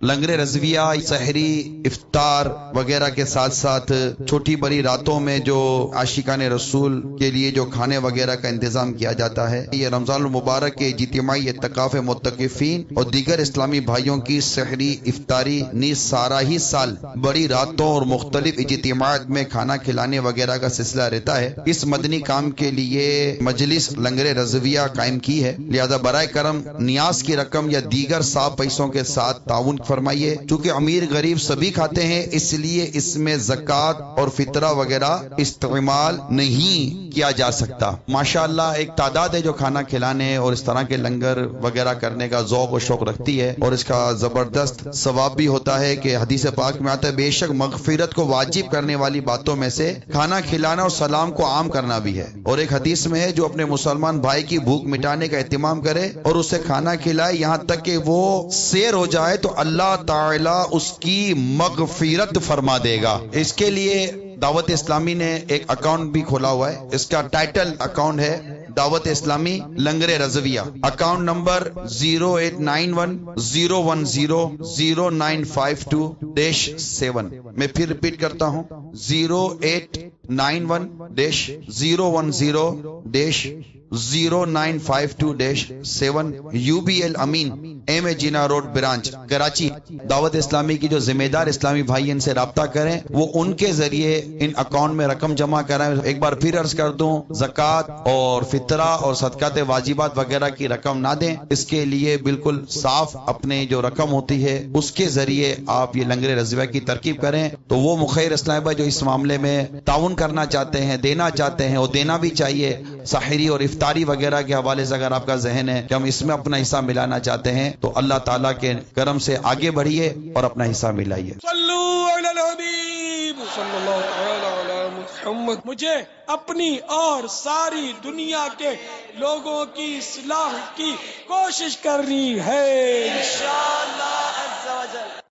لنگر رضویہ سحری افطار وغیرہ کے ساتھ ساتھ چھوٹی بڑی راتوں میں جو عاشقان رسول کے لیے جو کھانے وغیرہ کا انتظام کیا جاتا ہے، یہ رمضان المبارک کے اجتماعی اعتکاف معتکفین اور دیگر اسلامی بھائیوں کی سحری افطاری نیز سارا ہی سال بڑی راتوں اور مختلف اجتماعات میں کھانا کھلانے وغیرہ کا سلسلہ رہتا ہے۔ اس مدنی کام کے لیے مجلس لنگر رضویہ قائم کی ہے، لہذا برائے کرم نیاز کی رقم یا دیگر صاف پیسوں کے ساتھ تعاون فرمائیے۔ چونکہ امیر غریب سبھی کھاتے ہیں، اس لیے اس میں زکوٰۃ اور فطرہ وغیرہ استعمال نہیں کیا جا سکتا۔ ماشاءاللہ ایک تعداد ہے جو کھانا کھلانے اور اس طرح کے لنگر وغیرہ کرنے کا ذوق و شوق رکھتی ہے، اور اس کا زبردست ثواب بھی ہوتا ہے کہ حدیث پاک میں آتا ہے بے شک مغفرت کو واجب کرنے والی باتوں میں سے کھانا کھلانا اور سلام کو عام کرنا بھی ہے۔ اور ایک حدیث میں ہے جو اپنے مسلمان بھائی کی بھوک مٹانے کا اہتمام کرے اور اسے کھانا کھلائے یہاں تک کہ وہ سیر ہو جائے تو اللہ تعالی اس کی مغفرت فرما دے گا۔ اس کے لیے دعوت اسلامی نے ایک اکاؤنٹ بھی کھولا ہوا ہے، اس کا ٹائٹل اکاؤنٹ ہے دعوت اسلامی لنگر رضویہ، اکاؤنٹ نمبر 0891010952-7۔ میں پھر ریپیٹ کرتا ہوں 0891-010-0952-7، UBL امین ایم اے جینا روڈ برانچ کراچی۔ دعوت اسلامی کی جو ذمہ دار اسلامی بھائی ان سے رابطہ کریں، وہ ان کے ذریعے ان اکاؤنٹ میں رقم جمع کرائیں۔ ایک بار پھر عرض کر دوں، زکوٰۃ اور فطرہ اور صدقات واجبات وغیرہ کی رقم نہ دیں، اس کے لیے بالکل صاف اپنے جو رقم ہوتی ہے اس کے ذریعے آپ یہ لنگر رضویہ کی ترکیب کریں۔ تو وہ مخیر اسلام بھائی جو اس معاملے میں تعاون کرنا چاہتے ہیں، دینا چاہتے ہیں، وہ دینا بھی چاہیے۔ سحری اور افطاری وغیرہ کے حوالے سے اگر آپ کا ذہن ہے کہ ہم اس میں اپنا حصہ ملانا چاہتے ہیں تو اللہ تعالیٰ کے کرم سے آگے بڑھیے اور اپنا حصہ ملائیے۔ صلو علی الحبیب صلی اللہ تعالی علی محمد۔ مجھے اپنی اور ساری دنیا کے لوگوں کی اصلاح کی کوشش کرنی ہے انشاءاللہ عز و جل۔